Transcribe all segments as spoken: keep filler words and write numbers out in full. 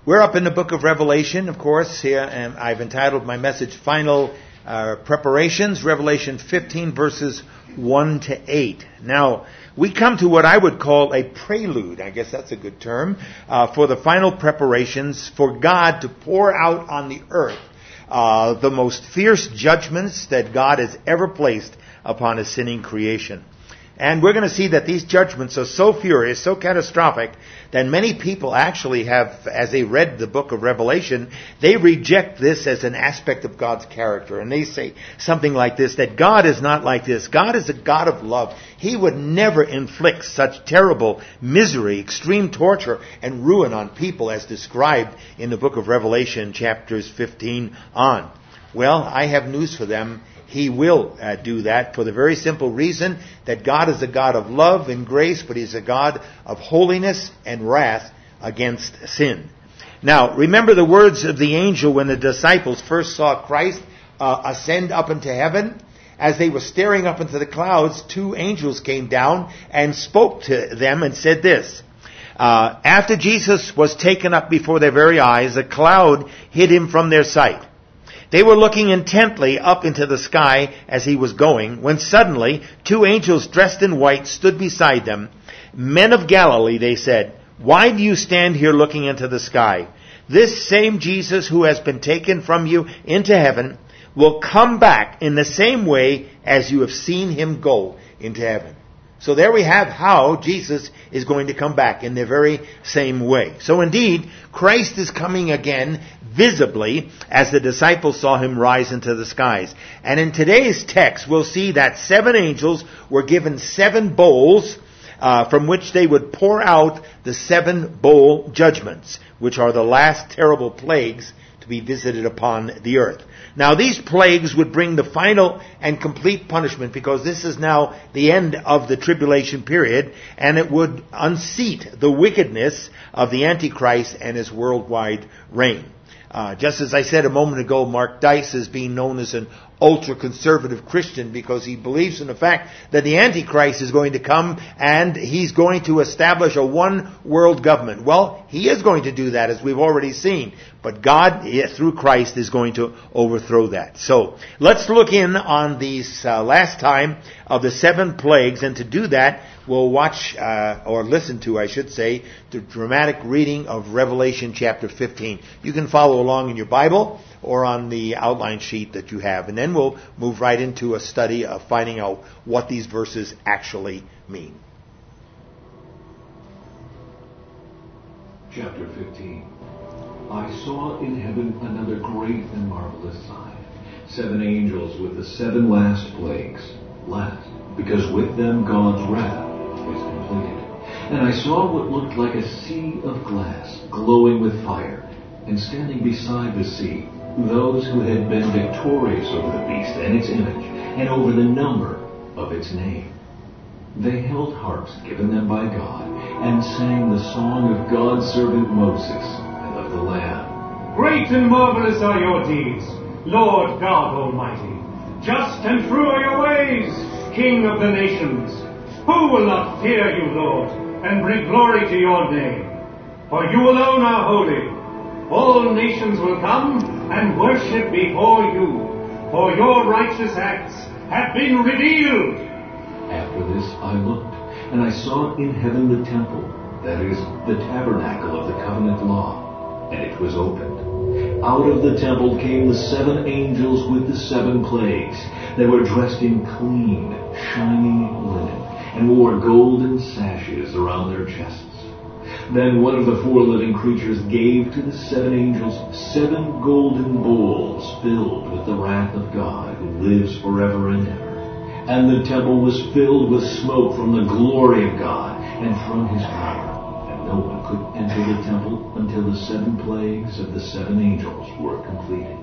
We're up in the book of Revelation, of course, here, and I've entitled my message, Final uh, Preparations, Revelation fifteen, verses one to eight. Now, we come to what I would call a prelude, I guess that's a good term, uh, for the final preparations for God to pour out on the earth uh, the most fierce judgments that God has ever placed upon His sinning creation. And we're going to see that these judgments are so furious, so catastrophic, that many people actually have, as they read the book of Revelation, they reject this as an aspect of God's character. And they say something like this, that God is not like this. God is a God of love. He would never inflict such terrible misery, extreme torture, and ruin on people as described in the book of Revelation, chapters fifteen on. Well, I have news for them. He will uh, do that for the very simple reason that God is a God of love and grace, but He's a God of holiness and wrath against sin. Now, remember the words of the angel when the disciples first saw Christ uh, ascend up into heaven? As they were staring up into the clouds, two angels came down and spoke to them and said this. Uh, after Jesus was taken up before their very eyes, a cloud hid Him from their sight. They were looking intently up into the sky as He was going, when suddenly two angels dressed in white stood beside them. Men of Galilee, they said, why do you stand here looking into the sky? This same Jesus who has been taken from you into heaven will come back in the same way as you have seen Him go into heaven. So there we have how Jesus is going to come back in the very same way. So indeed, Christ is coming again visibly as the disciples saw Him rise into the skies. And in today's text, we'll see that seven angels were given seven bowls uh, from which they would pour out the seven bowl judgments, which are the last terrible plagues to be visited upon the earth. Now, these plagues would bring the final and complete punishment, because this is now the end of the tribulation period, and it would unseat the wickedness of the Antichrist and his worldwide reign. Uh, just as I said a moment ago, Mark Dice is being known as an ultra-conservative Christian because he believes in the fact that the Antichrist is going to come and he's going to establish a one-world government. Well, he is going to do that, as we've already seen. But God, through Christ, is going to overthrow that. So, let's look in on these uh, last time of the seven plagues, and to do that, we'll watch, uh, or listen to, I should say, the dramatic reading of Revelation chapter fifteen. You can follow along in your Bible or on the outline sheet that you have. And then we'll move right into a study of finding out what these verses actually mean. Chapter fifteen. I saw in heaven another great and marvelous sign. Seven angels with the seven last plagues. Last, because with them God's wrath was completed. And I saw what looked like a sea of glass, glowing with fire, and standing beside the sea, those who had been victorious over the beast and its image, and over the number of its name. They held harps given them by God, and sang the song of God's servant Moses and of the Lamb. Great and marvelous are your deeds, Lord God Almighty. Just and true are your ways, King of the nations. Who will not fear you, Lord, and bring glory to your name? For you alone are holy. All nations will come and worship before you, for your righteous acts have been revealed. After this I looked, and I saw in heaven the temple, that is, the tabernacle of the covenant law, and it was opened. Out of the temple came the seven angels with the seven plagues. They were dressed in clean, shining linen, and wore golden sashes around their chests. Then one of the four living creatures gave to the seven angels seven golden bowls filled with the wrath of God, who lives forever and ever. And the temple was filled with smoke from the glory of God and from His power. And no one could enter the temple until the seven plagues of the seven angels were completed.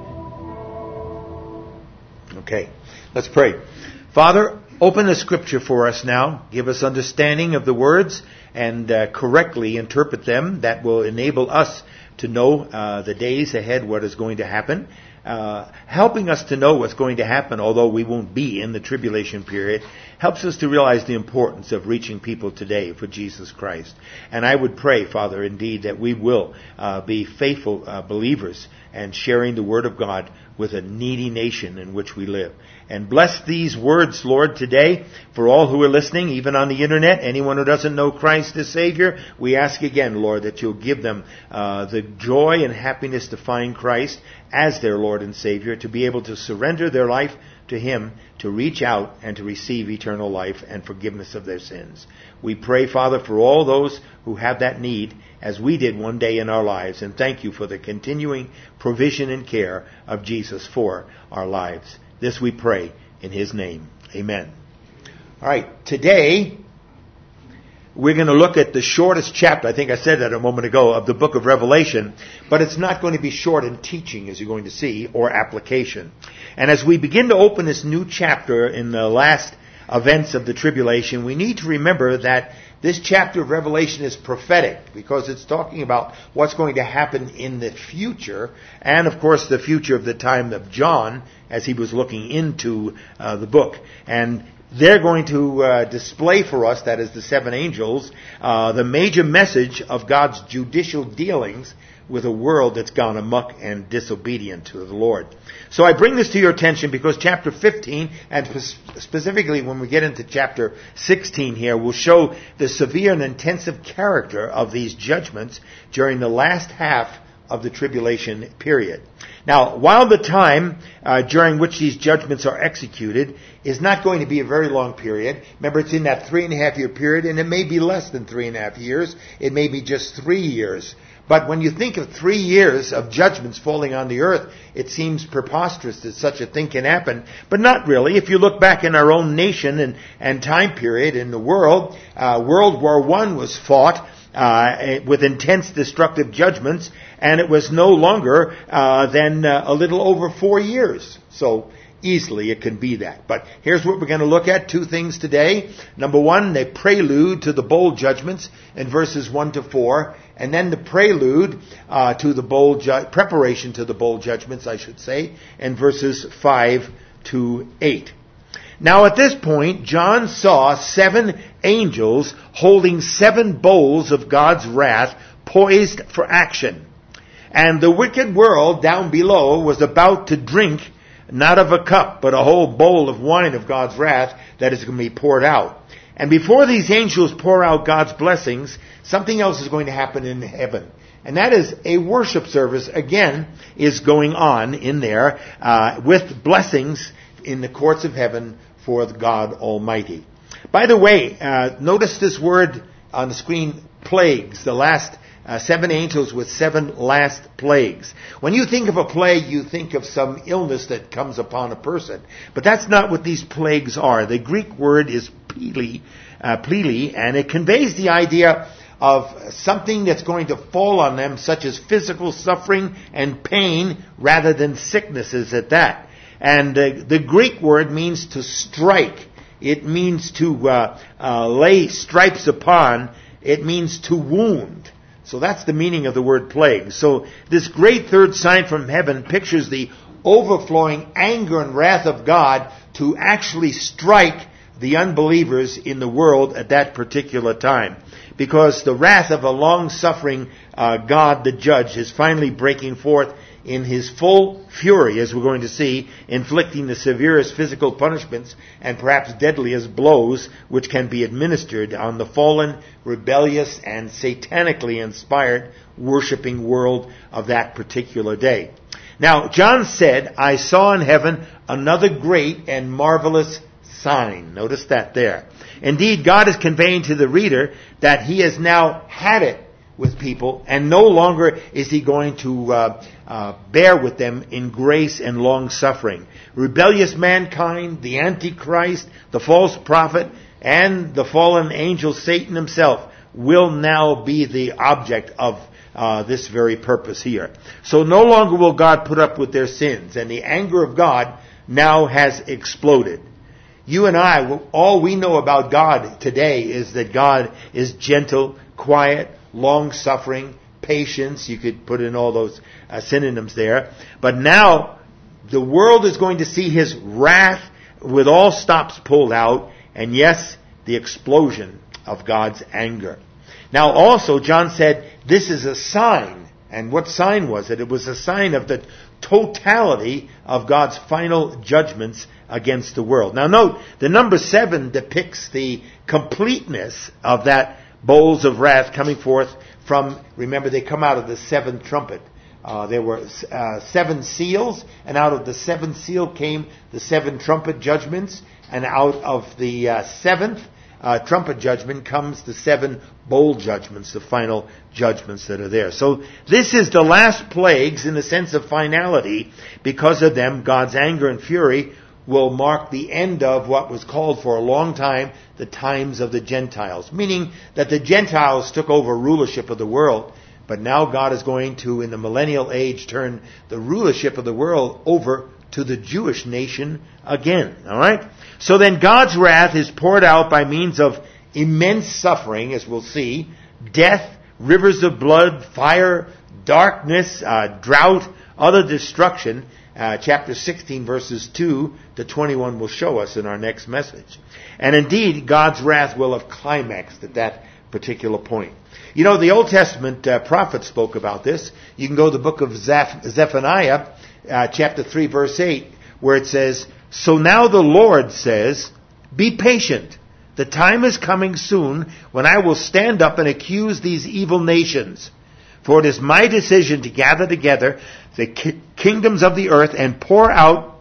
Okay, let's pray. Father, open the Scripture for us now. Give us understanding of the words and uh, correctly interpret them. That will enable us to know uh, the days ahead, what is going to happen, uh, helping us to know what's going to happen, although we won't be in the tribulation period, helps us to realize the importance of reaching people today for Jesus Christ. And I would pray, Father, indeed, that we will uh, be faithful uh, believers and sharing the Word of God with a needy nation in which we live. And bless these words, Lord, today for all who are listening, even on the internet, anyone who doesn't know Christ as Savior. We ask again, Lord, that you'll give them uh, the joy and happiness to find Christ as their Lord and Savior, to be able to surrender their life to Him, to reach out and to receive eternal life and forgiveness of their sins. We pray, Father, for all those who have that need, as we did one day in our lives, and thank you for the continuing provision and care of Jesus for our lives. This we pray in His name. Amen. All right, today we're going to look at the shortest chapter, I think I said that a moment ago, of the book of Revelation, but it's not going to be short in teaching, as you're going to see, or application. And as we begin to open this new chapter in the last events of the tribulation, we need to remember that this chapter of Revelation is prophetic, because it's talking about what's going to happen in the future, and of course the future of the time of John, as he was looking into uh, the book. And they're going to uh, display for us, that is the seven angels, uh, the major message of God's judicial dealings with a world that's gone amok and disobedient to the Lord. So I bring this to your attention because chapter fifteen, and specifically when we get into chapter sixteen here, will show the severe and intensive character of these judgments during the last half of the tribulation period. Now, while the time uh, during which these judgments are executed is not going to be a very long period, remember it's in that three and a half year period, and it may be less than three and a half years, it may be just three years. But when you think of three years of judgments falling on the earth, it seems preposterous that such a thing can happen. But not really. If you look back in our own nation and, and time period in the world, uh, World War One was fought uh, with intense destructive judgments, and it was no longer uh, than uh, a little over four years. So easily it can be that. But here's what we're going to look at. Two things today. Number one, the prelude to the bowl judgments in verses one to four. And then the prelude uh, to the bowl, ju- preparation to the bowl judgments, I should say, in verses five to eight. Now at this point, John saw seven angels holding seven bowls of God's wrath poised for action. And the wicked world down below was about to drink not of a cup, but a whole bowl of wine of God's wrath that is going to be poured out. And before these angels pour out God's blessings, something else is going to happen in heaven. And that is a worship service, again, is going on in there uh, with blessings in the courts of heaven for God Almighty. By the way, uh, notice this word on the screen, plagues, the last Uh, seven angels with seven last plagues. When you think of a plague, you think of some illness that comes upon a person. But that's not what these plagues are. The Greek word is pleli, uh, pleli, and it conveys the idea of something that's going to fall on them, such as physical suffering and pain, rather than sicknesses at that. And uh, the Greek word means to strike. It means to uh, uh, lay stripes upon. It means to wound. So that's the meaning of the word plague. So this great third sign from heaven pictures the overflowing anger and wrath of God to actually strike the unbelievers in the world at that particular time. Because the wrath of a long-suffering uh, God, the judge, is finally breaking forth in his full fury, as we're going to see, inflicting the severest physical punishments and perhaps deadliest blows which can be administered on the fallen, rebellious, and satanically inspired worshiping world of that particular day. Now, John said, I saw in heaven another great and marvelous sign. Notice that there. Indeed, God is conveying to the reader that he has now had it with people, and no longer is he going to uh, uh, bear with them in grace and long suffering. Rebellious mankind, the Antichrist, the false prophet, and the fallen angel Satan himself will now be the object of uh, this very purpose here. So no longer will God put up with their sins, and the anger of God now has exploded. You and I, all we know about God today is that God is gentle, quiet, long-suffering, patience. You could put in all those uh, synonyms there. But now, the world is going to see his wrath with all stops pulled out, and yes, the explosion of God's anger. Now also, John said, this is a sign. And what sign was it? It was a sign of the totality of God's final judgments against the world. Now note, the number seven depicts the completeness of that bowls of wrath coming forth from, remember, they come out of the seventh trumpet. Uh, there were uh, seven seals, and out of the seventh seal came the seven trumpet judgments, and out of the uh, seventh uh, trumpet judgment comes the seven bowl judgments, the final judgments that are there. So this is the last plagues in the sense of finality. Because of them, God's anger and fury will mark the end of what was called for a long time the times of the Gentiles, meaning that the Gentiles took over rulership of the world. But now God is going to, in the millennial age, turn the rulership of the world over to the Jewish nation again. All right? So then God's wrath is poured out by means of immense suffering, as we'll see, death, rivers of blood, fire, darkness, uh, drought, other destruction. Uh, chapter sixteen, verses two to twenty-one will show us in our next message. And indeed, God's wrath will have climaxed at that particular point. You know, the Old Testament uh, prophets spoke about this. You can go to the book of Zeph- Zephaniah, uh, chapter three, verse eight, where it says, "So now the Lord says, be patient. The time is coming soon when I will stand up and accuse these evil nations. For it is my decision to gather together the ki- kingdoms of the earth and pour out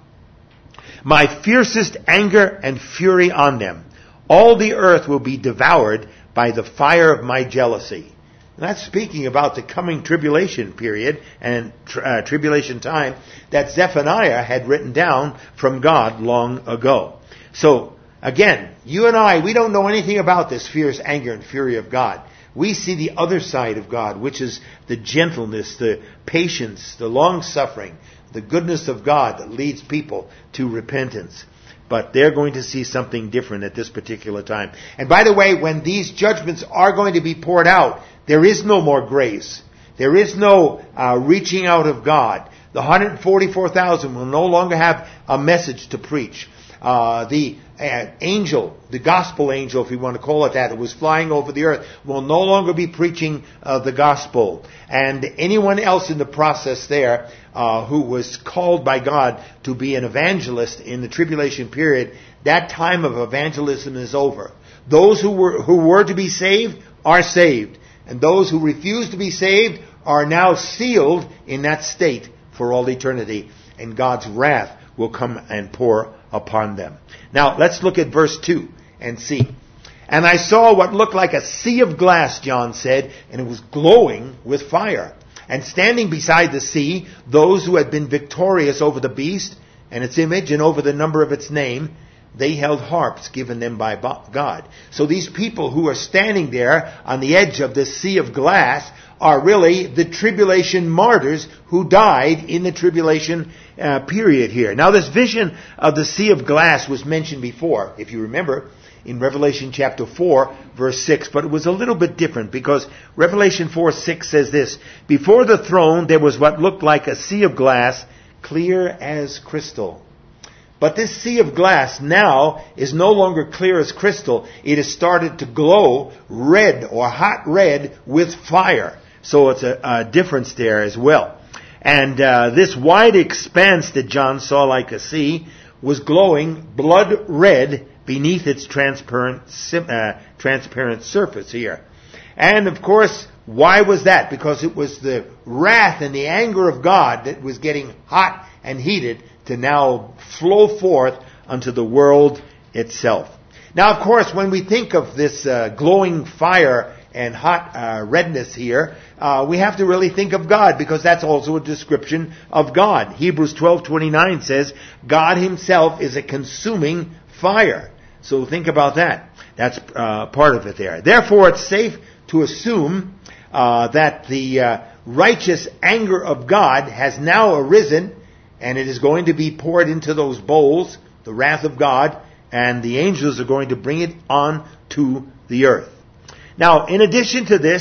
my fiercest anger and fury on them. All the earth will be devoured by the fire of my jealousy." And that's speaking about the coming tribulation period and uh, tribulation time that Zephaniah had written down from God long ago. So, again, you and I, we don't know anything about this fierce anger and fury of God. We see the other side of God, which is the gentleness, the patience, the long-suffering, the goodness of God that leads people to repentance. But they're going to see something different at this particular time. And by the way, when these judgments are going to be poured out, there is no more grace. There is no uh, reaching out of God. The one hundred forty-four thousand will no longer have a message to preach. Uh, the uh, angel, the gospel angel, if you want to call it that, that was flying over the earth, will no longer be preaching uh, the gospel. And anyone else in the process there uh, who was called by God to be an evangelist in the tribulation period, that time of evangelism is over. Those who were who were to be saved are saved. And those who refuse to be saved are now sealed in that state for all eternity. And God's wrath will come and pour upon them. Now, let's look at verse two and see. "And I saw what looked like a sea of glass," John said, "and it was glowing with fire. And standing beside the sea, those who had been victorious over the beast and its image and over the number of its name, they held harps given them by God." So these people who are standing there on the edge of this sea of glass are really the tribulation martyrs who died in the tribulation uh, period here. Now, this vision of the sea of glass was mentioned before, if you remember, in Revelation chapter four, verse six. But it was a little bit different because Revelation four six says this, "Before the throne there was what looked like a sea of glass, clear as crystal." But this sea of glass now is no longer clear as crystal. It has started to glow red or hot red with fire. So it's a, a difference there as well. And uh, this wide expanse that John saw like a sea was glowing blood red beneath its transparent, uh, transparent surface here. And of course, why was that? Because it was the wrath and the anger of God that was getting hot and heated to now flow forth unto the world itself. Now, of course, when we think of this uh, glowing fire and hot uh, redness here, uh, we have to really think of God, because that's also a description of God. Hebrews twelve twenty-nine says, God himself is a consuming fire. So think about that. That's uh, part of it there. Therefore, it's safe to assume uh, that the uh, righteous anger of God has now arisen, and it is going to be poured into those bowls, the wrath of God, and the angels are going to bring it on to the earth. Now, in addition to this,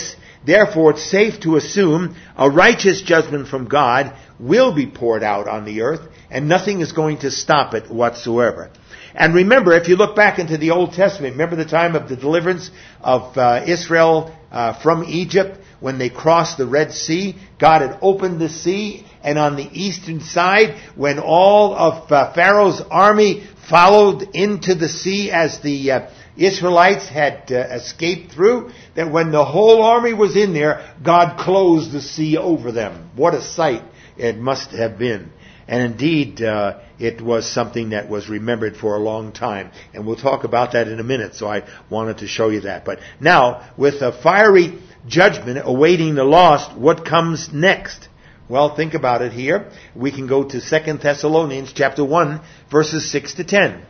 Therefore, it's safe to assume a righteous judgment from God will be poured out on the earth, and nothing is going to stop it whatsoever. And remember, if you look back into the Old Testament, remember the time of the deliverance of uh, Israel uh, from Egypt, when they crossed the Red Sea. God had opened the sea, and on the eastern side, when all of uh, Pharaoh's army followed into the sea as the uh, Israelites had uh, escaped through, that when the whole army was in there, God closed the sea over them. What a sight it must have been. And indeed, uh, it was something that was remembered for a long time. And we'll talk about that in a minute, so I wanted to show you that. But now, with a fiery judgment awaiting the lost, what comes next? Well, think about it here. We can go to Second Thessalonians chapter one, verses six to ten.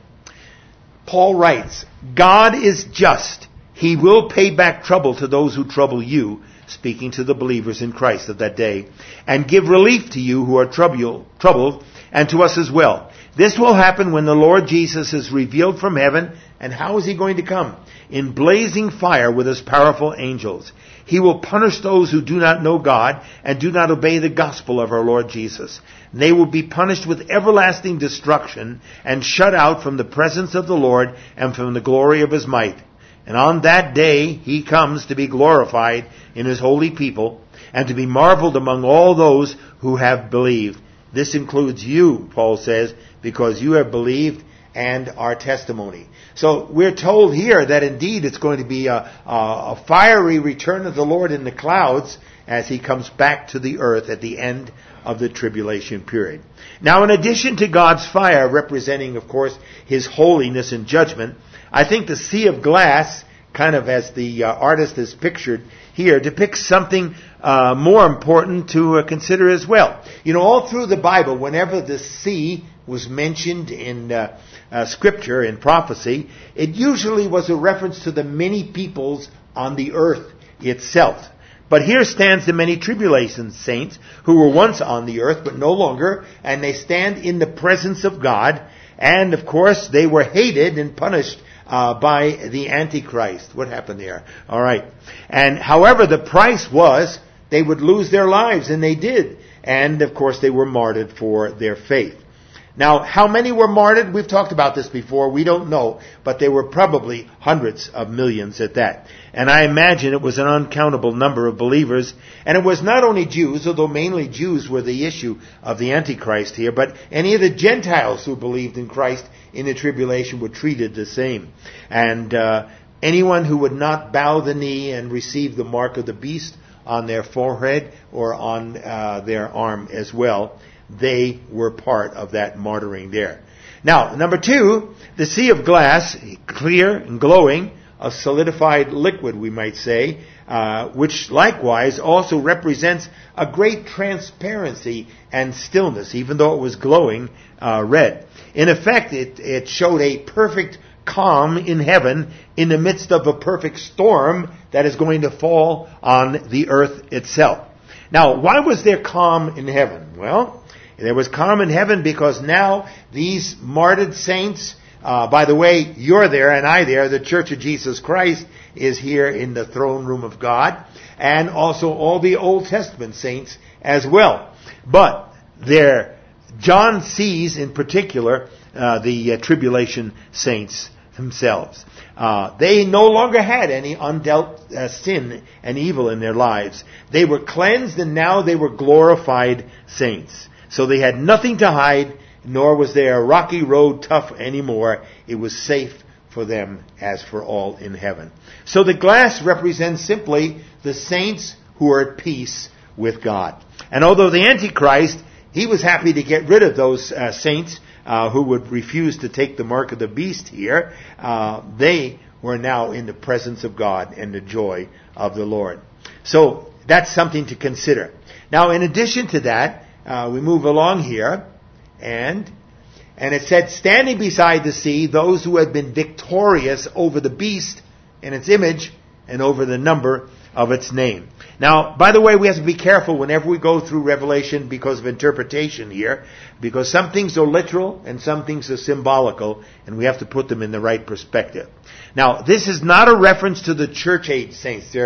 Paul writes, God is just. He will pay back trouble to those who trouble you, speaking to the believers in Christ of that day, and give relief to you who are trouble, troubled, and to us as well. This will happen when the Lord Jesus is revealed from heaven. And how is he going to come? In blazing fire with his powerful angels. He will punish those who do not know God and do not obey the gospel of our Lord Jesus. They will be punished with everlasting destruction and shut out from the presence of the Lord and from the glory of his might. And on that day he comes to be glorified in his holy people and to be marveled among all those who have believed. This includes you, Paul says, because you have believed and our testimony. So we're told here that indeed it's going to be a, a, a fiery return of the Lord in the clouds as he comes back to the earth at the end of the tribulation period. Now, in addition to God's fire representing, of course, his holiness and judgment, I think the sea of glass, kind of as the uh, artist has pictured here, depicts something uh, more important to uh, consider as well. You know, all through the Bible, whenever the sea was mentioned in uh, uh, Scripture, in prophecy, it usually was a reference to the many peoples on the earth itself. But here stands the many tribulation saints who were once on the earth but no longer, and they stand in the presence of God, and of course they were hated and punished Uh, by the Antichrist. What happened there? All right. And however, the price was they would lose their lives, and they did. And of course, they were martyred for their faith. Now, how many were martyred? We've talked about this before. We don't know, but they were probably hundreds of millions at that. And I imagine it was an uncountable number of believers. And it was not only Jews, although mainly Jews were the issue of the Antichrist here, but any of the Gentiles who believed in Christ in the tribulation were treated the same. And uh, anyone who would not bow the knee and receive the mark of the beast on their forehead or on uh, their arm as well, they were part of that martyring there. Now, number two, the sea of glass, clear and glowing, a solidified liquid, we might say, uh, which likewise also represents a great transparency and stillness, even though it was glowing uh, red. In effect, it, it showed a perfect calm in heaven in the midst of a perfect storm that is going to fall on the earth itself. Now, why was there calm in heaven? Well, there was calm in heaven because now these martyred saints, uh, by the way, you're there and I there, the Church of Jesus Christ is here in the throne room of God, and also all the Old Testament saints as well. But there, John sees in particular uh, the uh, tribulation saints themselves. Uh, they no longer had any undealt uh, sin and evil in their lives. They were cleansed, and now they were glorified saints. So they had nothing to hide, nor was there a rocky road tough anymore. It was safe for them as for all in heaven. So the glass represents simply the saints who are at peace with God. And although the Antichrist, he was happy to get rid of those uh, saints uh, who would refuse to take the mark of the beast here, uh, they were now in the presence of God and the joy of the Lord. So that's something to consider. Now, in addition to that, Uh, we move along here, and and it said, standing beside the sea, those who had been victorious over the beast and its image and over the number of its name. Now, by the way, we have to be careful whenever we go through Revelation because of interpretation here, because some things are literal and some things are symbolical, and we have to put them in the right perspective. Now, this is not a reference to the church age saints. There are,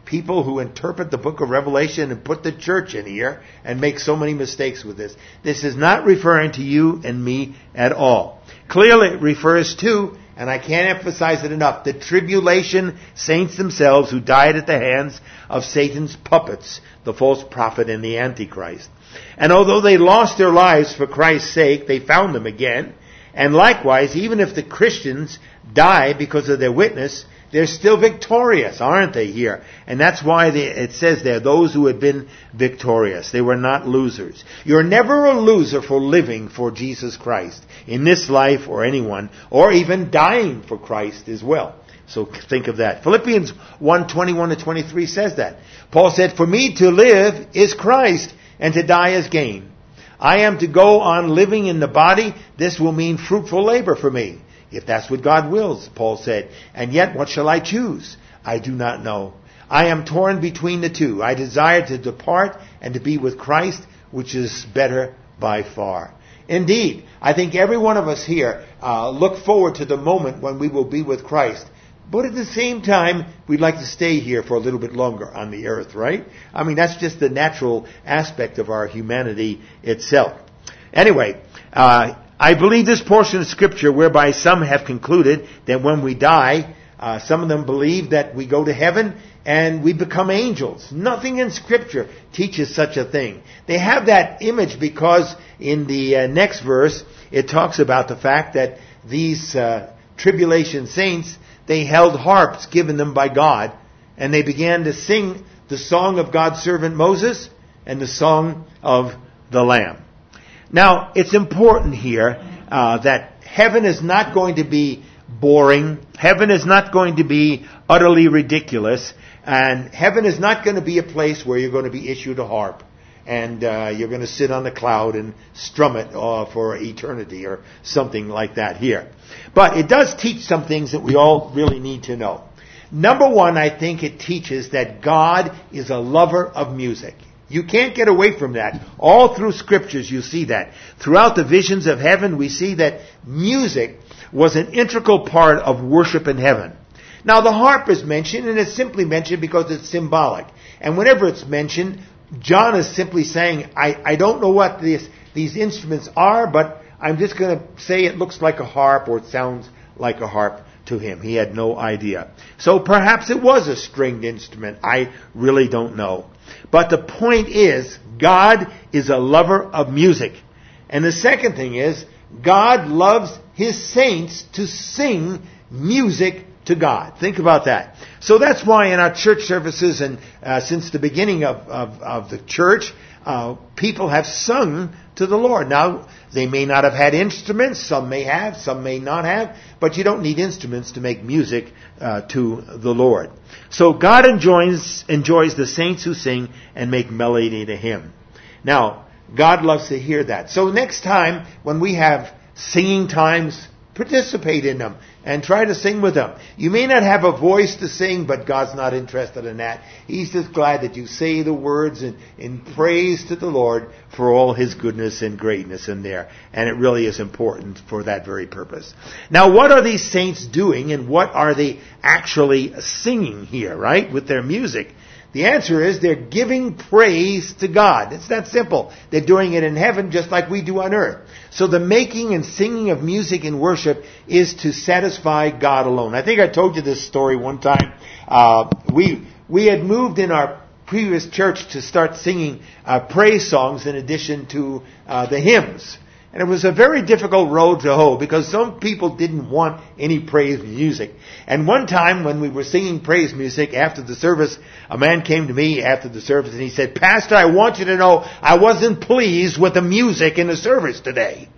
people who interpret the book of Revelation and put the church in here and make so many mistakes with this. This is not referring to you and me at all. Clearly it refers to, and I can't emphasize it enough, the tribulation saints themselves who died at the hands of Satan's puppets, the false prophet and the Antichrist. And although they lost their lives for Christ's sake, they found them again. And likewise, even if the Christians die because of their witness, they're still victorious, aren't they, here? And that's why they, it says there, those who had been victorious. They were not losers. You're never a loser for living for Jesus Christ in this life or anyone, or even dying for Christ as well. So think of that. Philippians one, twenty-one to twenty-three says that. Paul said, "For me to live is Christ, and to die is gain. I am to go on living in the body. This will mean fruitful labor for me, if that's what God wills," Paul said. "And yet, what shall I choose? I do not know. I am torn between the two. I desire to depart and to be with Christ, which is better by far." Indeed, I think every one of us here uh, look forward to the moment when we will be with Christ. But at the same time, we'd like to stay here for a little bit longer on the earth, right? I mean, that's just the natural aspect of our humanity itself. Anyway, uh, I believe this portion of Scripture whereby some have concluded that when we die, uh, some of them believe that we go to heaven and we become angels. Nothing in Scripture teaches such a thing. They have that image because in the uh, next verse, it talks about the fact that these uh, tribulation saints, they held harps given them by God, and they began to sing the song of God's servant Moses and the song of the Lamb. Now, it's important here uh, that heaven is not going to be boring. Heaven is not going to be utterly ridiculous. And heaven is not going to be a place where you're going to be issued a harp and uh, you're going to sit on the cloud and strum it uh, for eternity or something like that here. But it does teach some things that we all really need to know. Number one, I think it teaches that God is a lover of music. You can't get away from that. All through Scriptures you see that. Throughout the visions of heaven we see that music was an integral part of worship in heaven. Now the harp is mentioned, and it's simply mentioned because it's symbolic. And whenever it's mentioned, John is simply saying, I, I don't know what this, these instruments are, but I'm just going to say it looks like a harp or it sounds like a harp to him. He had no idea. So perhaps it was a stringed instrument. I really don't know. But the point is, God is a lover of music. And the second thing is, God loves His saints to sing music to God. Think about that. So that's why in our church services and uh, since the beginning of, of, of the church, uh, people have sung to the Lord. Now, they may not have had instruments. Some may have, some may not have. But you don't need instruments to make music uh, to the Lord. So God enjoys, enjoys the saints who sing and make melody to Him. Now, God loves to hear that. So next time when we have singing times, participate in them and try to sing with them. You may not have a voice to sing, but God's not interested in that. He's just glad that you say the words in, in praise to the Lord for all His goodness and greatness in there. And it really is important for that very purpose. Now, what are these saints doing and what are they actually singing here, right, with their music? The answer is they're giving praise to God. It's that simple. They're doing it in heaven just like we do on earth. So the making and singing of music in worship is to satisfy God alone. I think I told you this story one time. Uh, we we had moved in our previous church to start singing uh, praise songs in addition to uh, the hymns. And it was a very difficult road to hoe because some people didn't want any praise music. And one time when we were singing praise music after the service, a man came to me after the service and he said, "Pastor, I want you to know I wasn't pleased with the music in the service today."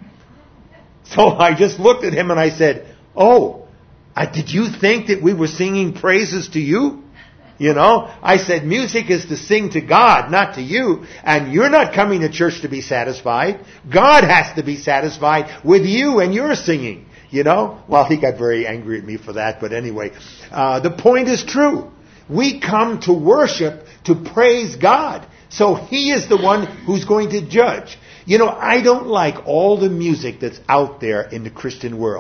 So I just looked at him and I said, "Oh, I, did you think that we were singing praises to you?" You know, I said, music is to sing to God, not to you. And you're not coming to church to be satisfied. God has to be satisfied with you and your singing. You know? Well, he got very angry at me for that. But anyway, uh, the point is true. We come to worship, to praise God. So He is the one who's going to judge. You know, I don't like all the music that's out there in the Christian world.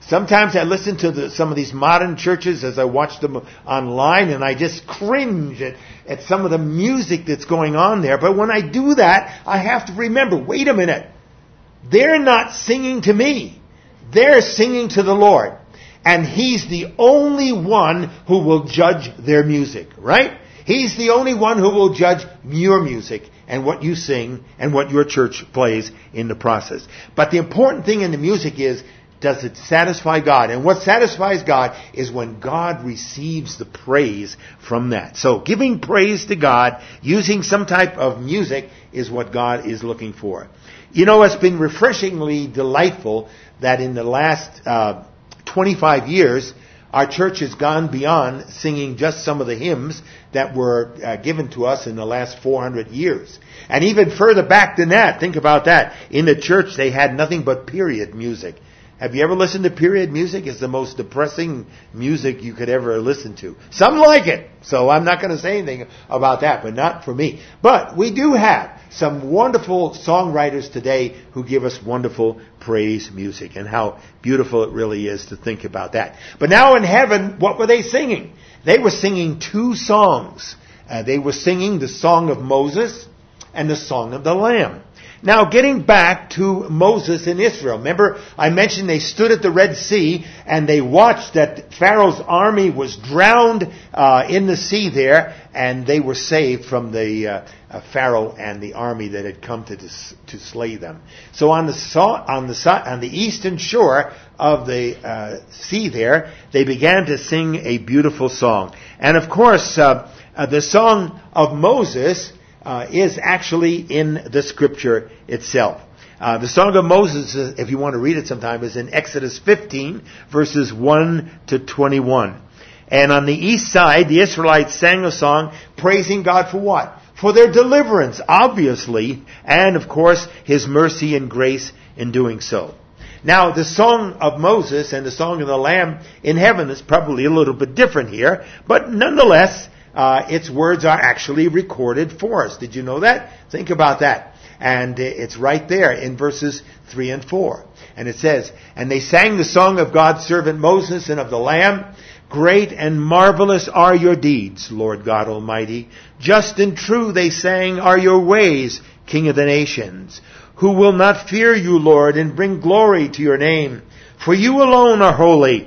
Sometimes I listen to the, some of these modern churches as I watch them online, and I just cringe at, at some of the music that's going on there. But when I do that, I have to remember, wait a minute. They're not singing to me. They're singing to the Lord. And He's the only one who will judge their music, right? He's the only one who will judge your music and what you sing and what your church plays in the process. But the important thing in the music is, does it satisfy God? And what satisfies God is when God receives the praise from that. So giving praise to God using some type of music is what God is looking for. You know, it's been refreshingly delightful that in the last uh, twenty-five years, our church has gone beyond singing just some of the hymns that were uh, given to us in the last four hundred years. And even further back than that, think about that. In the church, they had nothing but period music. Have you ever listened to period music? It's the most depressing music you could ever listen to. Some like it, so I'm not going to say anything about that, but not for me. But we do have some wonderful songwriters today who give us wonderful praise music, and how beautiful it really is to think about that. But now in heaven, what were they singing? They were singing two songs. Uh, they were singing the song of Moses and the song of the Lamb. Now, getting back to Moses and Israel. Remember, I mentioned they stood at the Red Sea and they watched that Pharaoh's army was drowned uh, in the sea there, and they were saved from the uh, uh, Pharaoh and the army that had come to dis- to slay them. So on the so- on the so- on the eastern shore of the uh, sea there, they began to sing a beautiful song. And of course, uh, uh, the song of Moses Uh, is actually in the scripture itself. Uh, the Song of Moses, uh, if you want to read it sometime, is in Exodus fifteen, verses one to twenty-one. And on the east side, the Israelites sang a song praising God for what? For their deliverance, obviously, and of course, His mercy and grace in doing so. Now, the Song of Moses and the Song of the Lamb in heaven is probably a little bit different here, but nonetheless, Uh, its words are actually recorded for us. Did you know that? Think about that. And it's right there in verses three and four. And it says, "And they sang the song of God's servant Moses and of the Lamb. Great and marvelous are your deeds, Lord God Almighty. Just and true, they sang, are your ways, King of the nations. Who will not fear you, Lord, and bring glory to your name? For you alone are holy.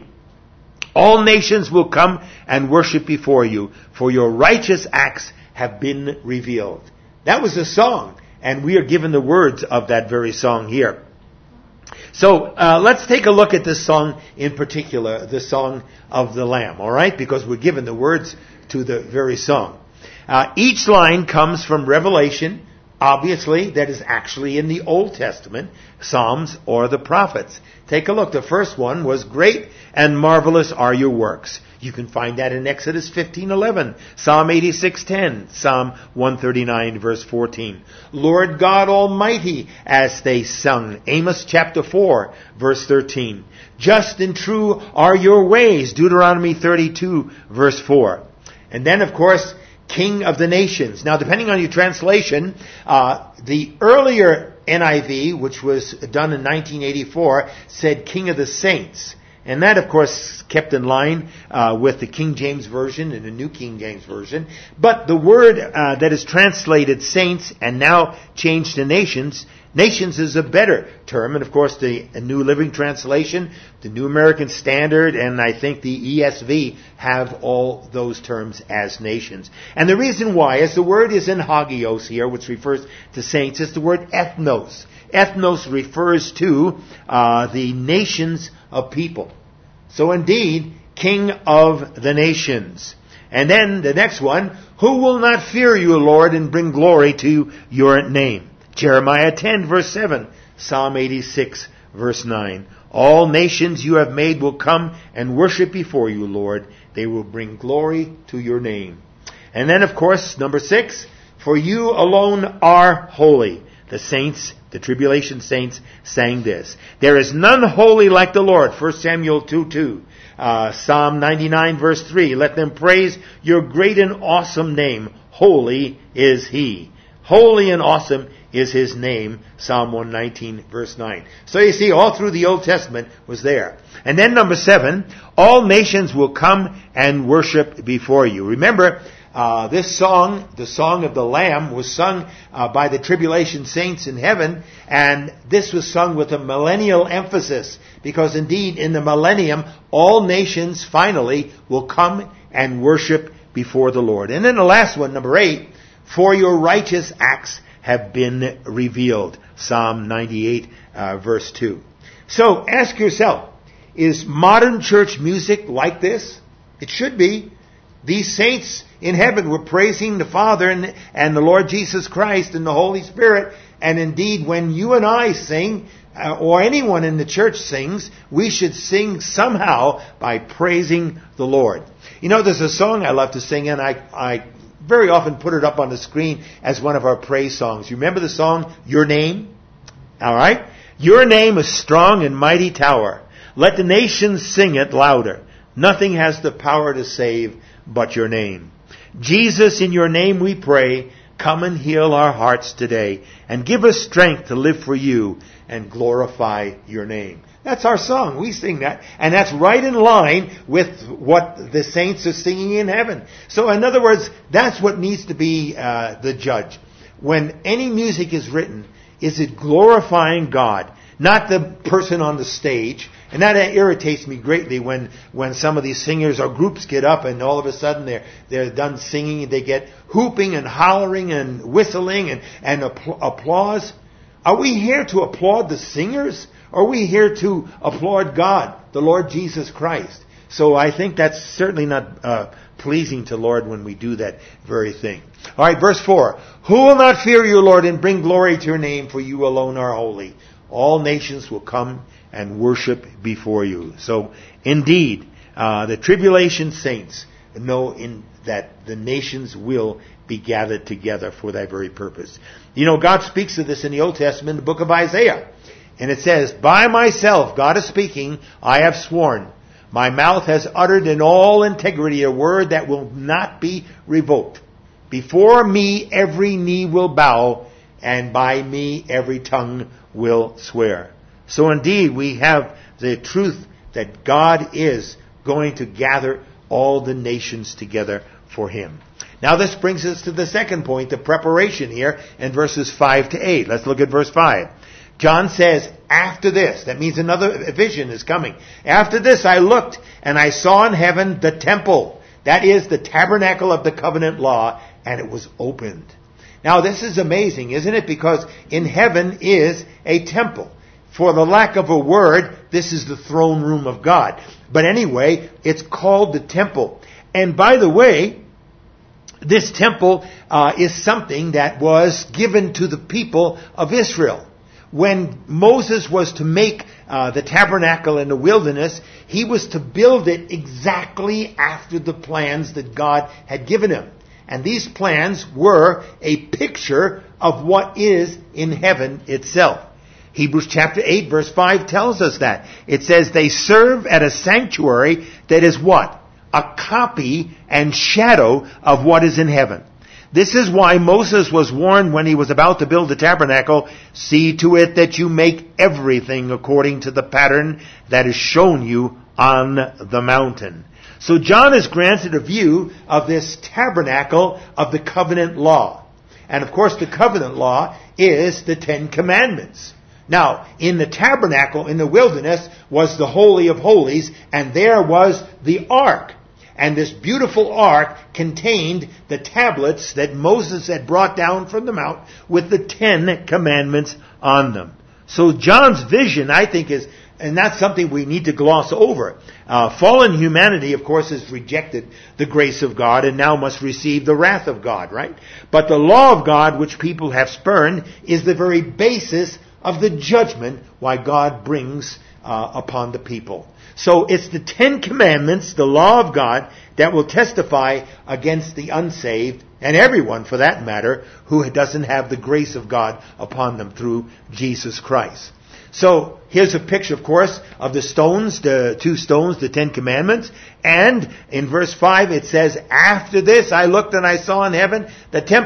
All nations will come and worship before you, for your righteous acts have been revealed." That was a song, and we are given the words of that very song here. So uh, let's take a look at this song in particular, the Song of the Lamb, all right? Because we're given the words to the very song. Uh, each line comes from Revelation, obviously, that is actually in the Old Testament, Psalms, or the prophets. Take a look. The first one was, "Great and marvelous are your works." You can find that in Exodus fifteen eleven, Psalm eighty-six ten, Psalm one thirty-nine, verse fourteen. "Lord God Almighty," as they sung, Amos chapter four, verse thirteen. "Just and true are your ways," Deuteronomy thirty-two, verse four. And then, of course, "King of the nations." Now, depending on your translation, uh, the earlier N I V, which was done in nineteen eighty-four, said "King of the saints." And that, of course, kept in line uh, with the King James Version and the New King James Version. But the word uh, that is translated saints and now changed to nations, nations is a better term. And, of course, the New Living Translation, the New American Standard, and I think the E S V have all those terms as nations. And the reason why is the word is in hagios here, which refers to saints. It's the word ethnos. Ethnos refers to uh, the nations of people. So indeed, King of the nations. And then the next one, "Who will not fear you, Lord, and bring glory to your name?" Jeremiah ten, verse seven, Psalm eighty-six, verse nine. "All nations you have made will come and worship before you, Lord. They will bring glory to your name." And then, of course, number six, "For you alone are holy." The saints, the tribulation saints, sang this. "There is none holy like the Lord." First Samuel two two. Uh, Psalm ninety-nine, verse three. "Let them praise your great and awesome name. Holy is He." Holy and awesome is his name, Psalm one nineteen, verse nine. So you see, all through the Old Testament was there. And then number seven, all nations will come and worship before you. Remember, uh, this song, the Song of the Lamb, was sung uh, by the tribulation saints in heaven, and this was sung with a millennial emphasis, because indeed in the millennium, all nations finally will come and worship before the Lord. And then the last one, number eight, for your righteous acts have been revealed. Psalm ninety-eight, uh, verse two. So ask yourself, is modern church music like this? It should be. These saints in heaven were praising the Father and, and the Lord Jesus Christ and the Holy Spirit. And indeed, when you and I sing, uh, or anyone in the church sings, we should sing somehow by praising the Lord. You know, there's a song I love to sing, and I, I very often put it up on the screen as one of our praise songs. You remember the song, Your Name? All right? Your name is strong and mighty tower. Let the nations sing it louder. Nothing has the power to save but your name. Jesus, in your name we pray, come and heal our hearts today and give us strength to live for you and glorify your name. That's our song. We sing that. And that's right in line with what the saints are singing in heaven. So in other words, that's what needs to be uh, the judge. When any music is written, is it glorifying God? Not the person on the stage. And that irritates me greatly when, when some of these singers or groups get up and all of a sudden they're, they're done singing and they get whooping and hollering and whistling and, and appl- applause. Are we here to applaud the singers? Or are we here to applaud God, the Lord Jesus Christ? So I think that's certainly not uh, pleasing to the Lord when we do that very thing. All right, verse four. Who will not fear you, Lord, and bring glory to your name, for you alone are holy. All nations will come and worship before you. So indeed, uh, the tribulation saints know in that the nations will be gathered together for that very purpose. You know, God speaks of this in the Old Testament, in the book of Isaiah. And it says, by myself, God is speaking, I have sworn. My mouth has uttered in all integrity a word that will not be revoked. Before me every knee will bow, and by me every tongue will swear. So indeed, we have the truth that God is going to gather all the nations together for Him. Now this brings us to the second point, the preparation here in verses five to eight. Let's look at verse five. John says, after this, that means another vision is coming. After this I looked, and I saw in heaven the temple. That is the tabernacle of the covenant law, and it was opened. Now this is amazing, isn't it? Because in heaven is a temple. For the lack of a word, this is the throne room of God. But anyway, it's called the temple. And by the way, this temple uh, is something that was given to the people of Israel. When Moses was to make uh, the tabernacle in the wilderness, he was to build it exactly after the plans that God had given him. And these plans were a picture of what is in heaven itself. Hebrews chapter eight verse five tells us that. It says they serve at a sanctuary that is what? A copy and shadow of what is in heaven. This is why Moses was warned when he was about to build the tabernacle, see to it that you make everything according to the pattern that is shown you on the mountain. So John is granted a view of this tabernacle of the covenant law. And of course the covenant law is the Ten Commandments. Now, in the tabernacle in the wilderness was the Holy of Holies, and there was the ark. And this beautiful ark contained the tablets that Moses had brought down from the mount with the Ten Commandments on them. So John's vision, I think, is, and that's something we need to gloss over. Uh, fallen humanity, of course, has rejected the grace of God and now must receive the wrath of God, right? But the law of God, which people have spurned, is the very basis of the judgment why God brings uh, upon the people. So it's the Ten Commandments, the law of God, that will testify against the unsaved, and everyone for that matter, who doesn't have the grace of God upon them through Jesus Christ. So here's a picture, of course, of the stones, the two stones, the Ten Commandments. And in verse five it says, after this I looked and I saw in heaven the temple.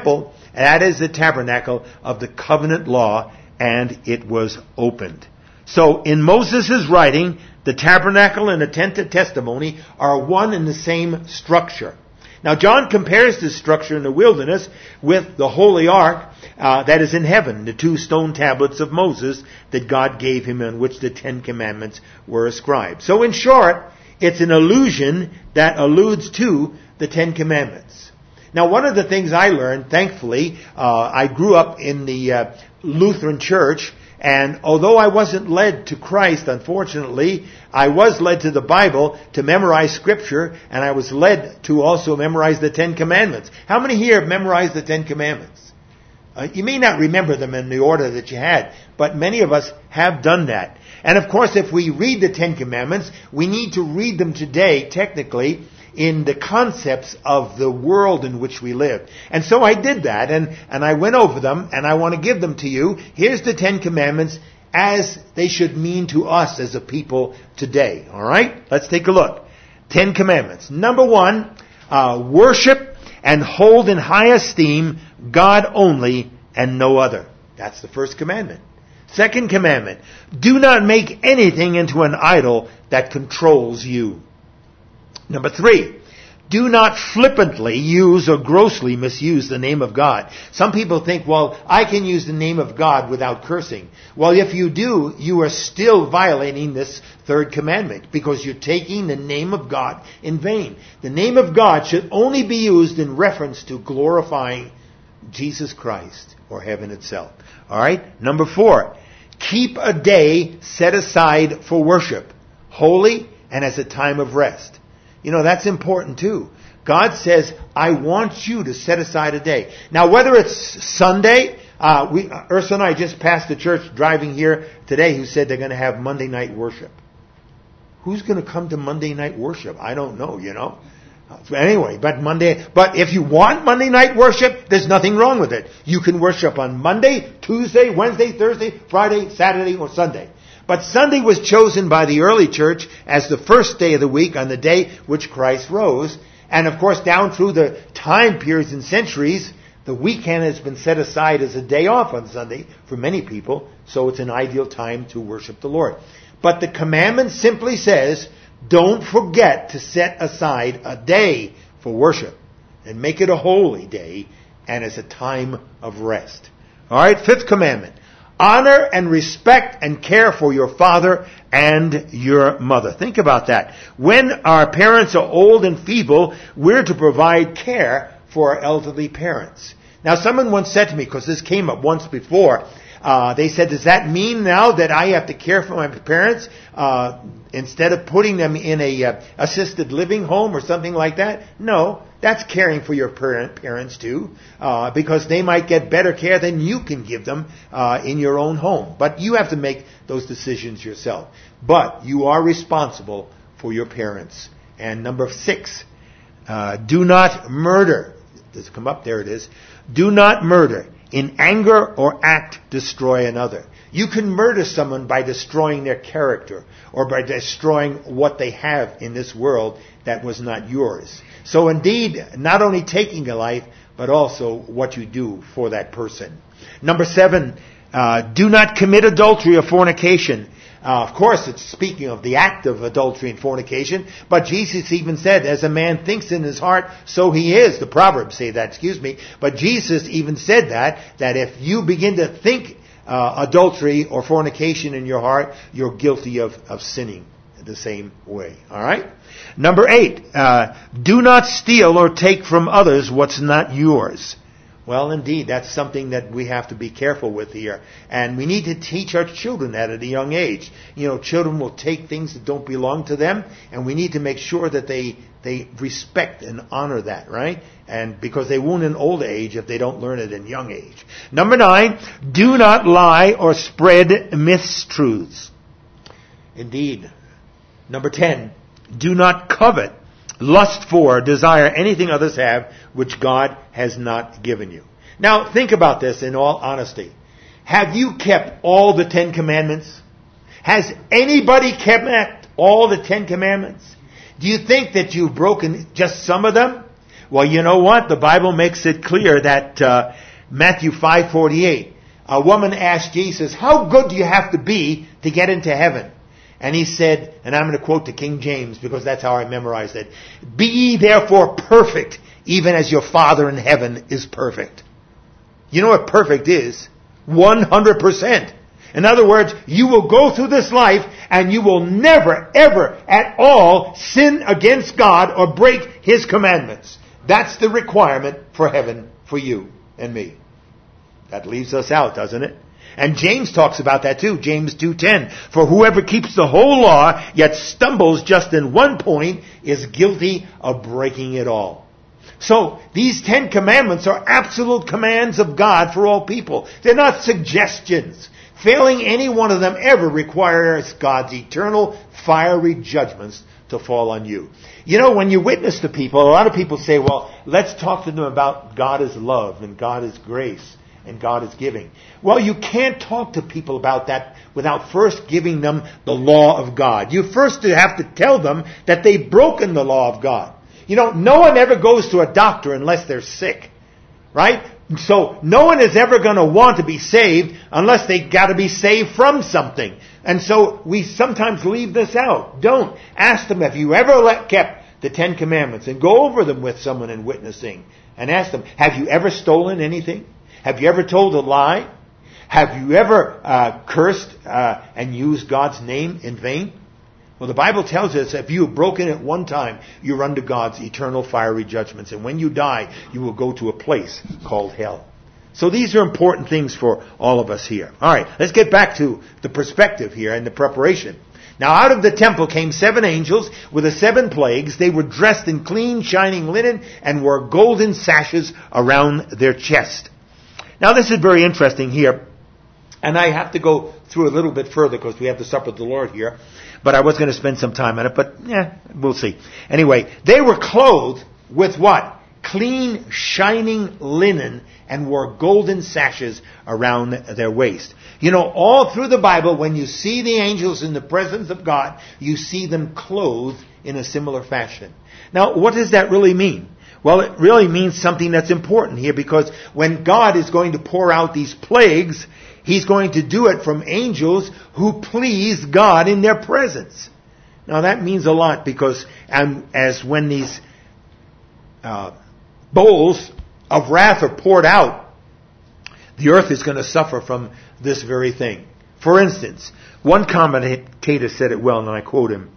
That is the tabernacle of the covenant law, and it was opened. So in Moses' writing, the tabernacle and the tent of testimony are one and the same structure. Now John compares this structure in the wilderness with the holy ark uh, that is in heaven, the two stone tablets of Moses that God gave him, in which the Ten Commandments were inscribed. So in short, it's an allusion that alludes to the Ten Commandments. Now one of the things I learned, thankfully, uh, I grew up in the uh, Lutheran Church, and although I wasn't led to Christ, unfortunately, I was led to the Bible to memorize Scripture, and I was led to also memorize the Ten Commandments. How many here have memorized the Ten Commandments? Uh, you may not remember them in the order that you had, but many of us have done that. And of course, if we read the Ten Commandments, we need to read them today, technically, in the concepts of the world in which we live. And so I did that, and, and I went over them, and I want to give them to you. Here's the Ten Commandments as they should mean to us as a people today. All right? Let's take a look. Ten Commandments. Number one, uh, worship and hold in high esteem God only and no other. That's the first commandment. Second commandment, do not make anything into an idol that controls you. Number three, do not flippantly use or grossly misuse the name of God. Some people think, well, I can use the name of God without cursing. Well, if you do, you are still violating this third commandment, because you're taking the name of God in vain. The name of God should only be used in reference to glorifying Jesus Christ or heaven itself. All right? Number four, keep a day set aside for worship, holy and as a time of rest. You know, that's important too. God says, I want you to set aside a day. Now, whether it's Sunday, uh, we, uh, Ursula and I just passed the church driving here today who said they're going to have Monday night worship. Who's going to come to Monday night worship? I don't know, you know. Uh, anyway, but Monday, but if you want Monday night worship, there's nothing wrong with it. You can worship on Monday, Tuesday, Wednesday, Thursday, Friday, Saturday, or Sunday. But Sunday was chosen by the early church as the first day of the week, on the day which Christ rose. And of course, down through the time periods and centuries, the weekend has been set aside as a day off on Sunday for many people. So it's an ideal time to worship the Lord. But the commandment simply says, don't forget to set aside a day for worship and make it a holy day and as a time of rest. All right, fifth commandment. Honor and respect and care for your father and your mother. Think about that. When our parents are old and feeble, we're to provide care for our elderly parents. Now, someone once said to me, because this came up once before, uh, they said, does that mean now that I have to care for my parents uh, instead of putting them in a uh, assisted living home or something like that? No. That's caring for your parent, parents too, uh, because they might get better care than you can give them uh, in your own home. But you have to make those decisions yourself. But you are responsible for your parents. And number six, uh, do not murder. Does it come up? There it is. Do not murder. In anger or act, destroy another. You can murder someone by destroying their character or by destroying what they have in this world that was not yours. So indeed, not only taking a life, but also what you do for that person. Number seven, uh, do not commit adultery or fornication. Uh, of course, it's speaking of the act of adultery and fornication, but Jesus even said, as a man thinks in his heart, so he is. The Proverbs say that, excuse me. But Jesus even said that, that if you begin to think uh, adultery or fornication in your heart, you're guilty of, of sinning the same way. All right? Number eight, uh, do not steal or take from others what's not yours. Well, indeed, that's something that we have to be careful with here. And we need to teach our children that at a young age. You know, children will take things that don't belong to them, and we need to make sure that they, they respect and honor that, right? And because they won't in old age if they don't learn it in young age. Number nine, do not lie or spread mistruths. Indeed. Number ten, do not covet, lust for, desire anything others have which God has not given you. Now, think about this in all honesty. Have you kept all the Ten Commandments? Has anybody kept all the Ten Commandments? Do you think that you've broken just some of them? Well, you know what? The Bible makes it clear that uh, Matthew five forty-eight. A woman asked Jesus, how good do you have to be to get into heaven? And he said, and I'm going to quote the King James because that's how I memorized it. Be ye therefore perfect, even as your Father in heaven is perfect. You know what perfect is? one hundred percent. In other words, you will go through this life and you will never, ever at all sin against God or break His commandments. That's the requirement for heaven for you and me. That leaves us out, doesn't it? And James talks about that too. James two ten. For whoever keeps the whole law, yet stumbles just in one point, is guilty of breaking it all. So, these Ten Commandments are absolute commands of God for all people. They're not suggestions. Failing any one of them ever requires God's eternal fiery judgments to fall on you. You know, when you witness to people, a lot of people say, well, let's talk to them about God is love and God is grace and God is giving. Well, you can't talk to people about that without first giving them the law of God. You first have to tell them that they've broken the law of God. You know, no one ever goes to a doctor unless they're sick, right? So no one is ever going to want to be saved unless they got to be saved from something. And so we sometimes leave this out. Don't. Ask them, have you ever let, kept the Ten Commandments? And go over them with someone in witnessing. And ask them, have you ever stolen anything? Have you ever told a lie? Have you ever uh, cursed uh, and used God's name in vain? Well, the Bible tells us if you have broken it one time, you're under God's eternal fiery judgments. And when you die, you will go to a place called hell. So these are important things for all of us here. All right, let's get back to the perspective here and the preparation. Now out of the temple came seven angels with the seven plagues. They were dressed in clean, shining linen and wore golden sashes around their chest. Now this is very interesting here, and I have to go through a little bit further because we have the supper of the Lord here, but I was going to spend some time on it, but yeah, we'll see. Anyway, they were clothed with what? Clean, shining linen and wore golden sashes around their waist. You know, all through the Bible, when you see the angels in the presence of God, you see them clothed in a similar fashion. Now, what does that really mean? Well, it really means something that's important here, because when God is going to pour out these plagues, He's going to do it from angels who please God in their presence. Now that means a lot, because and as when these uh, bowls of wrath are poured out, the earth is going to suffer from this very thing. For instance, one commentator said it well, and I quote him.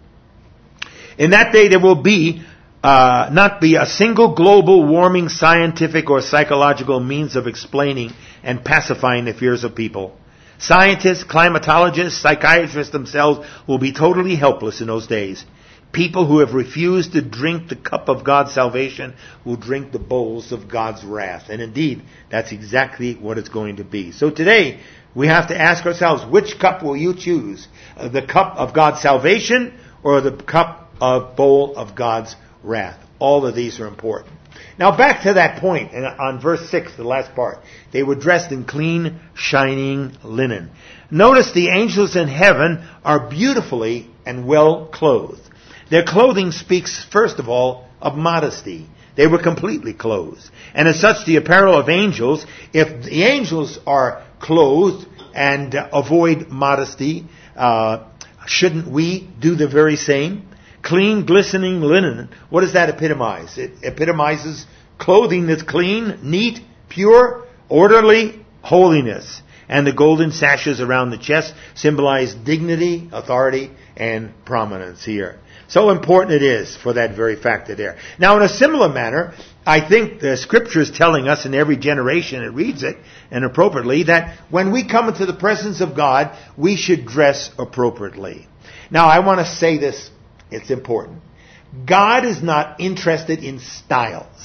In that day there will be Uh, not be a single global warming scientific or psychological means of explaining and pacifying the fears of people. Scientists, climatologists, psychiatrists themselves will be totally helpless in those days. People who have refused to drink the cup of God's salvation will drink the bowls of God's wrath. And indeed, that's exactly what it's going to be. So today, we have to ask ourselves, which cup will you choose? Uh, the cup of God's salvation or the cup of bowl of God's wrath? All of these are important. Now back to that point on verse six, the last part. They were dressed in clean, shining linen. Notice the angels in heaven are beautifully and well clothed. Their clothing speaks, first of all, of modesty. They were completely clothed. And as such, the apparel of angels, if the angels are clothed and uh, avoid modesty, uh, shouldn't we do the very same? Clean, glistening linen. What does that epitomize? It epitomizes clothing that's clean, neat, pure, orderly, holiness. And the golden sashes around the chest symbolize dignity, authority, and prominence here. So important it is for that very factor there. Now in a similar manner, I think the Scripture is telling us in every generation it reads it, and appropriately, that when we come into the presence of God, we should dress appropriately. Now I want to say this. It's important. God is not interested in styles.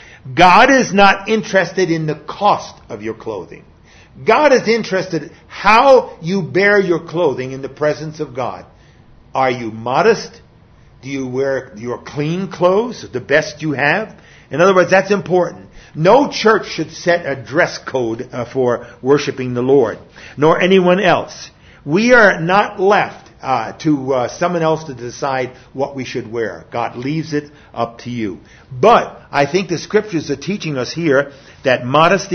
God is not interested in the cost of your clothing. God is interested in how you bear your clothing in the presence of God. Are you modest? Do you wear your clean clothes, the best you have? In other words, that's important. No church should set a dress code uh, for worshiping the Lord, nor anyone else. We are not left Uh, to uh, someone else to decide what we should wear. God leaves it up to you. But I think the Scriptures are teaching us here that modesty,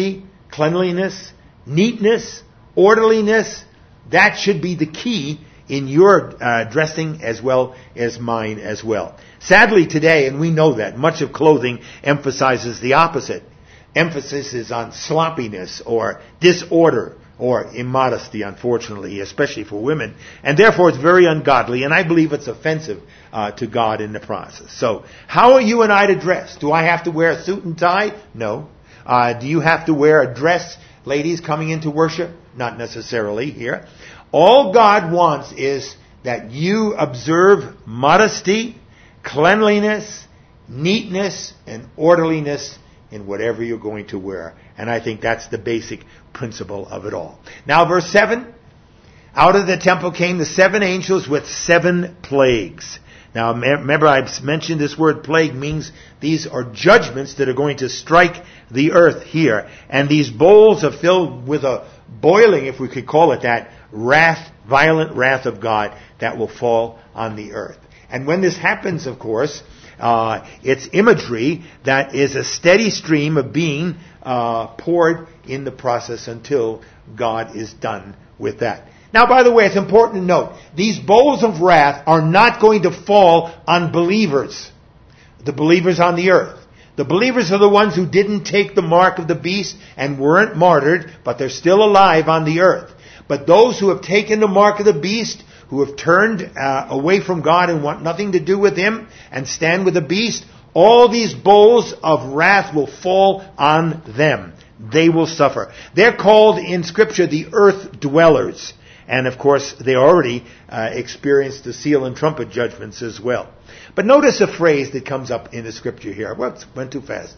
cleanliness, neatness, orderliness. That should be the key in your uh, dressing as well as mine as well. Sadly today, and we know that, much of clothing emphasizes the opposite. Emphasis is on sloppiness or disorder or immodesty, unfortunately, especially for women. And therefore it's very ungodly, and I believe it's offensive uh, to God in the process. So, how are you and I to dress? Do I have to wear a suit and tie? No. Uh, do you have to wear a dress, ladies, coming into worship? Not necessarily here. All God wants is that you observe modesty, cleanliness, neatness, and orderliness in whatever you're going to wear. And I think that's the basic principle of it all. Now verse seven. Out of the temple came the seven angels with seven plagues. Now remember, I've mentioned this word plague means these are judgments that are going to strike the earth here. And these bowls are filled with a boiling, if we could call it that, wrath, violent wrath of God that will fall on the earth. And when this happens, of course, uh, it's imagery that is a steady stream of being uh, poured in the process until God is done with that. Now, by the way, it's important to note, these bowls of wrath are not going to fall on believers, the believers on the earth. The believers are the ones who didn't take the mark of the beast and weren't martyred, but they're still alive on the earth. But those who have taken the mark of the beast, who have turned uh, away from God and want nothing to do with Him and stand with the beast, all these bowls of wrath will fall on them. They will suffer. They're called in Scripture the earth dwellers. And of course, they already uh, experienced the seal and trumpet judgments as well. But notice a phrase that comes up in the Scripture here. Whoops, went too fast.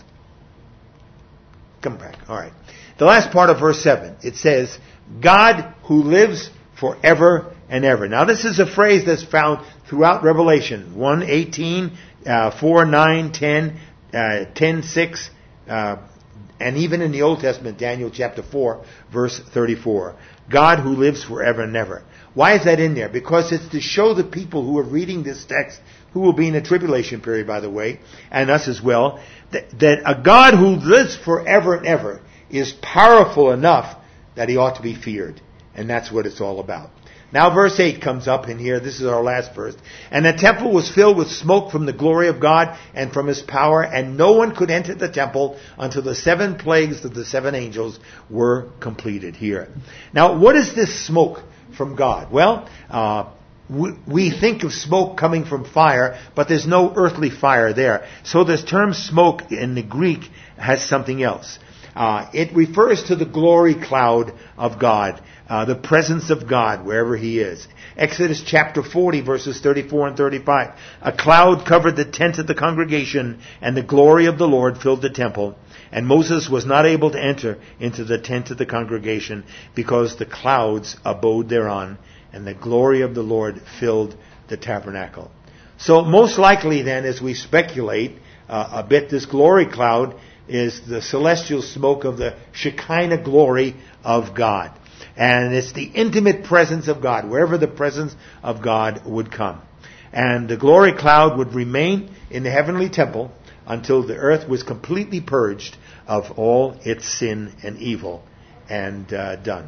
Come back. All right. The last part of verse seven, it says, God who lives forever and ever. Now this is a phrase that's found throughout Revelation. one, eighteen, uh, four, nine, ten, uh, ten, six, uh, and even in the Old Testament, Daniel chapter four, verse thirty-four. God who lives forever and ever. Why is that in there? Because it's to show the people who are reading this text, who will be in a tribulation period, by the way, and us as well, that, that a God who lives forever and ever is powerful enough that He ought to be feared. And that's what it's all about. Now verse eight comes up in here. This is our last verse. And the temple was filled with smoke from the glory of God and from His power, and no one could enter the temple until the seven plagues of the seven angels were completed here. Now, what is this smoke from God? Well, uh, we, we think of smoke coming from fire, but there's no earthly fire there. So this term smoke in the Greek has something else. Uh, it refers to the glory cloud of God, uh, the presence of God wherever He is. Exodus chapter forty, verses thirty-four and thirty-five. A cloud covered the tent of the congregation, and the glory of the Lord filled the temple. And Moses was not able to enter into the tent of the congregation because the clouds abode thereon, and the glory of the Lord filled the tabernacle. So most likely then, as we speculate uh, a bit, this glory cloud is the celestial smoke of the Shekinah glory of God. And it's the intimate presence of God, wherever the presence of God would come. And the glory cloud would remain in the heavenly temple until the earth was completely purged of all its sin and evil and uh, done.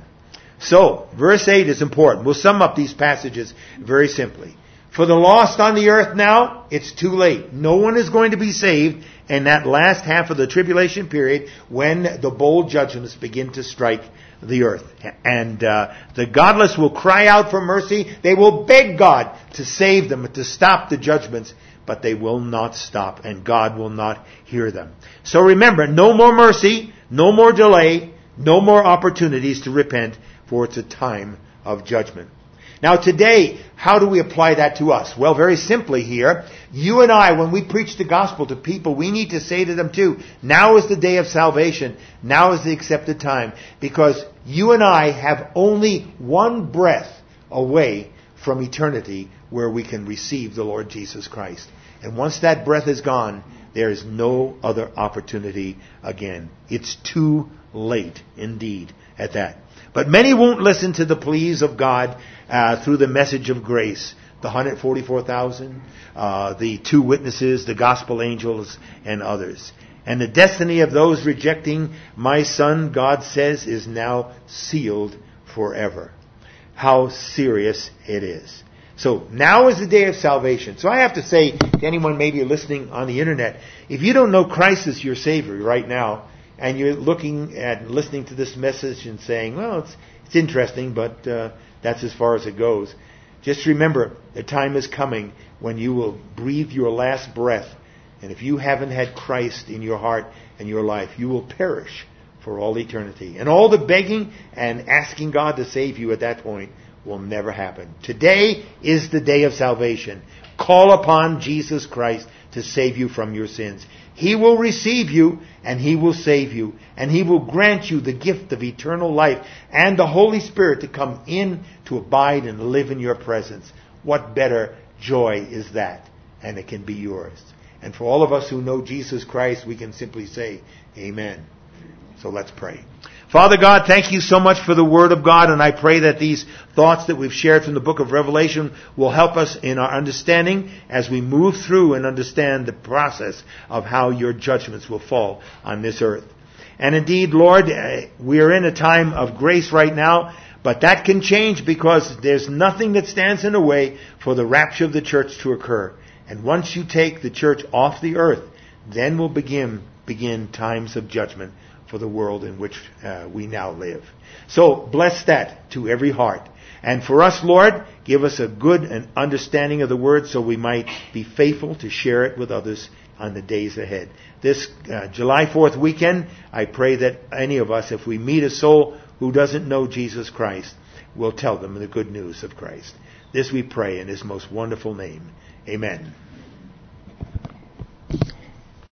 So, verse eight is important. We'll sum up these passages very simply. For the lost on the earth now, it's too late. No one is going to be saved in that last half of the tribulation period when the bowl judgments begin to strike the earth. And uh, the godless will cry out for mercy. They will beg God to save them, to stop the judgments, but they will not stop, and God will not hear them. So remember, no more mercy, no more delay, no more opportunities to repent, for it's a time of judgment. Now today, how do we apply that to us? Well, very simply here, you and I, when we preach the gospel to people, we need to say to them too, now is the day of salvation. Now is the accepted time. Because you and I have only one breath away from eternity where we can receive the Lord Jesus Christ. And once that breath is gone, there is no other opportunity again. It's too late indeed at that. But many won't listen to the pleas of God uh, through the message of grace. The one hundred forty-four thousand, uh, the two witnesses, the gospel angels, and others. And the destiny of those rejecting my Son, God says, is now sealed forever. How serious it is. So now is the day of salvation. So I have to say to anyone maybe listening on the internet, if you don't know Christ as your Savior right now, and you're looking at listening to this message and saying, well, it's it's interesting, but uh, that's as far as it goes. Just remember, the time is coming when you will breathe your last breath. And if you haven't had Christ in your heart and your life, you will perish for all eternity. And all the begging and asking God to save you at that point will never happen. Today is the day of salvation. Call upon Jesus Christ to save you from your sins. He will receive you and He will save you. And He will grant you the gift of eternal life and the Holy Spirit to come in to abide and live in your presence. What better joy is that? And it can be yours. And for all of us who know Jesus Christ, we can simply say, Amen. So let's pray. Father God, thank you so much for the Word of God, and I pray that these thoughts that we've shared from the book of Revelation will help us in our understanding as we move through and understand the process of how your judgments will fall on this earth. And indeed, Lord, we are in a time of grace right now, but that can change because there's nothing that stands in the way for the rapture of the church to occur. And once you take the church off the earth, then will begin begin times of judgment for the world in which uh, we now live. So bless that to every heart. And for us, Lord, give us a good and understanding of the Word so we might be faithful to share it with others on the days ahead. This uh, July fourth weekend, I pray that any of us, if we meet a soul who doesn't know Jesus Christ, will tell them the good news of Christ. This we pray in His most wonderful name. Amen.